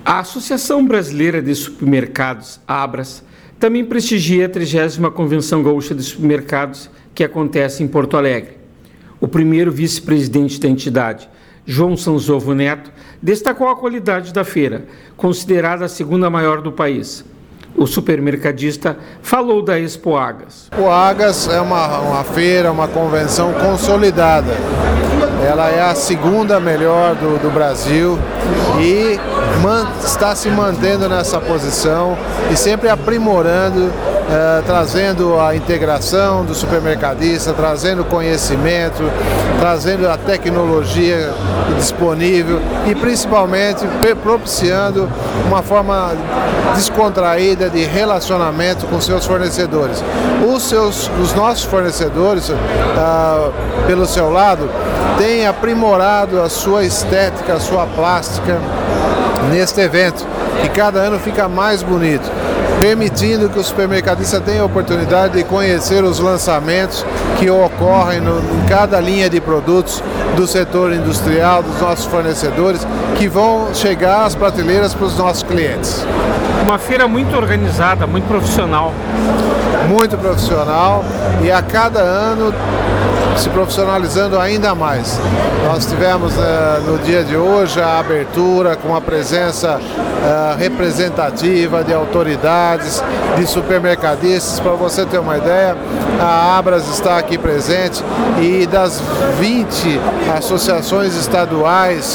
A Associação Brasileira de Supermercados, Abras, também prestigia a 30ª Convenção Gaúcha de Supermercados, que acontece em Porto Alegre. O primeiro vice-presidente da entidade, João Sanzovo Neto, destacou a qualidade da feira, considerada a segunda maior do país. O supermercadista falou da Expo Agas. O Agas é uma feira, uma convenção consolidada. Ela é a segunda melhor do Brasil e está se mantendo nessa posição e sempre aprimorando, trazendo a integração do supermercadista, trazendo conhecimento, trazendo a tecnologia disponível e principalmente propiciando uma forma descontraída de relacionamento com seus fornecedores. Os nossos fornecedores, pelo seu lado, têm aprimorado a sua estética, a sua plástica neste evento, que cada ano fica mais bonito, permitindo que o supermercadista tenha a oportunidade de conhecer os lançamentos que ocorrem em cada linha de produtos do setor industrial, dos nossos fornecedores, que vão chegar às prateleiras para os nossos clientes. Uma feira muito organizada, muito profissional. Muito profissional e a cada ano se profissionalizando ainda mais. Nós tivemos no dia de hoje a abertura com a presença representativa de autoridades, de supermercadistas. Para você ter uma ideia, a Abras está aqui presente e das 20 associações estaduais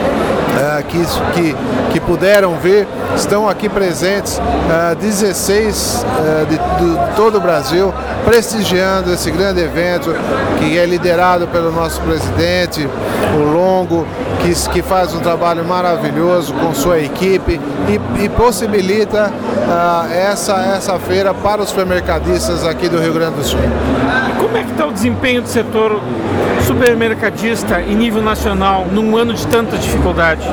que puderam vir, estão aqui presentes 16 de todo o Brasil, prestigiando esse grande evento que é liderado pelo nosso presidente, o Longo, que faz um trabalho maravilhoso com sua equipe e possibilita essa feira para os supermercadistas aqui do Rio Grande do Sul. Como é que está o desempenho do setor supermercadista em nível nacional num ano de tanta dificuldade?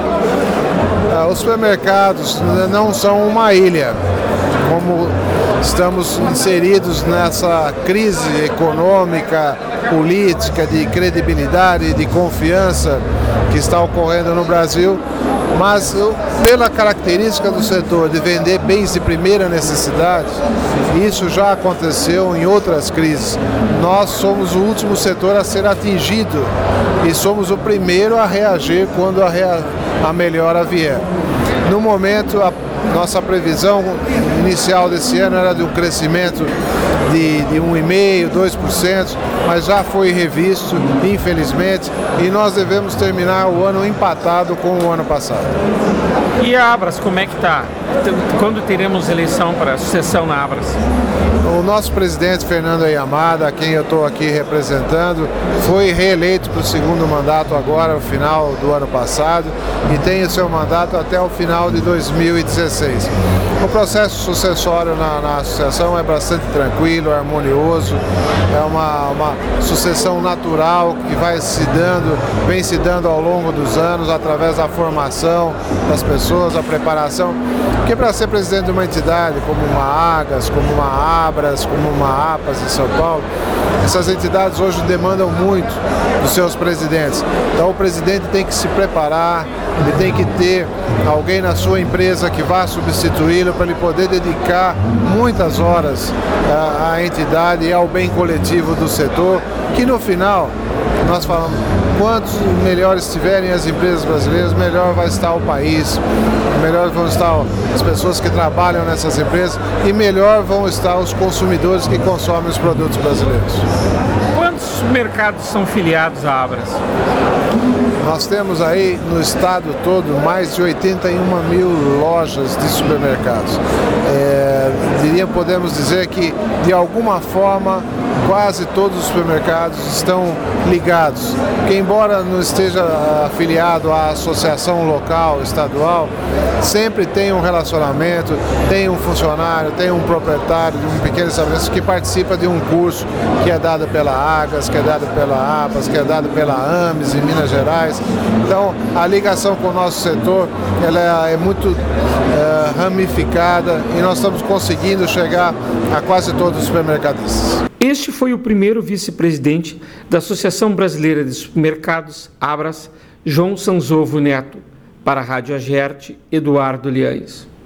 Os supermercados não são uma ilha, como estamos inseridos nessa crise econômica, política, de credibilidade, de confiança que está ocorrendo no Brasil, mas pela característica do setor de vender bens de primeira necessidade, isso já aconteceu em outras crises. Nós somos o último setor a ser atingido e somos o primeiro a reagir quando a melhora vier. No momento, a nossa previsão inicial desse ano era de um crescimento de 1,5%, 2%, mas já foi revisto, infelizmente, e nós devemos terminar o ano empatado com o ano passado. E a Abras, como é que está? Quando teremos eleição para a sucessão na Abras? O nosso presidente Fernando Yamada, a quem eu estou aqui representando, foi reeleito para o segundo mandato agora, no final do ano passado, e tem o seu mandato até o final de 2016. O processo sucessório na associação é bastante tranquilo, harmonioso, é uma sucessão natural que vem se dando ao longo dos anos, através da formação das pessoas, a preparação, porque para ser presidente de uma entidade como uma Agas, como uma Abras, como uma APAS em São Paulo, essas entidades hoje demandam muito dos seus presidentes. Então o presidente tem que se preparar, ele tem que ter alguém na sua empresa que vá substituí-lo para ele poder dedicar muitas horas à entidade e ao bem coletivo do setor, que no final nós falamos, quantos melhores estiverem as empresas brasileiras, melhor vai estar o país, melhor vão estar as pessoas que trabalham nessas empresas e melhor vão estar os consumidores que consomem os produtos brasileiros. Quantos mercados são filiados à Abras? Nós temos aí no estado todo mais de 81 mil lojas de supermercados. Podemos dizer que de alguma forma quase todos os supermercados estão ligados, que embora não esteja afiliado à associação local, estadual, sempre tem um relacionamento, tem um funcionário, tem um proprietário de um pequeno estabelecimento que participa de um curso que é dado pela Agas, que é dado pela APAS, que é dado pela AMES em Minas Gerais. Então a ligação com o nosso setor ela é muito ramificada e nós estamos conseguindo chegar a quase todos os supermercadistas. Este foi o primeiro vice-presidente da Associação Brasileira de Supermercados, Abras, João Sanzovo Neto. Para a Rádio Agerte, Eduardo Liaes.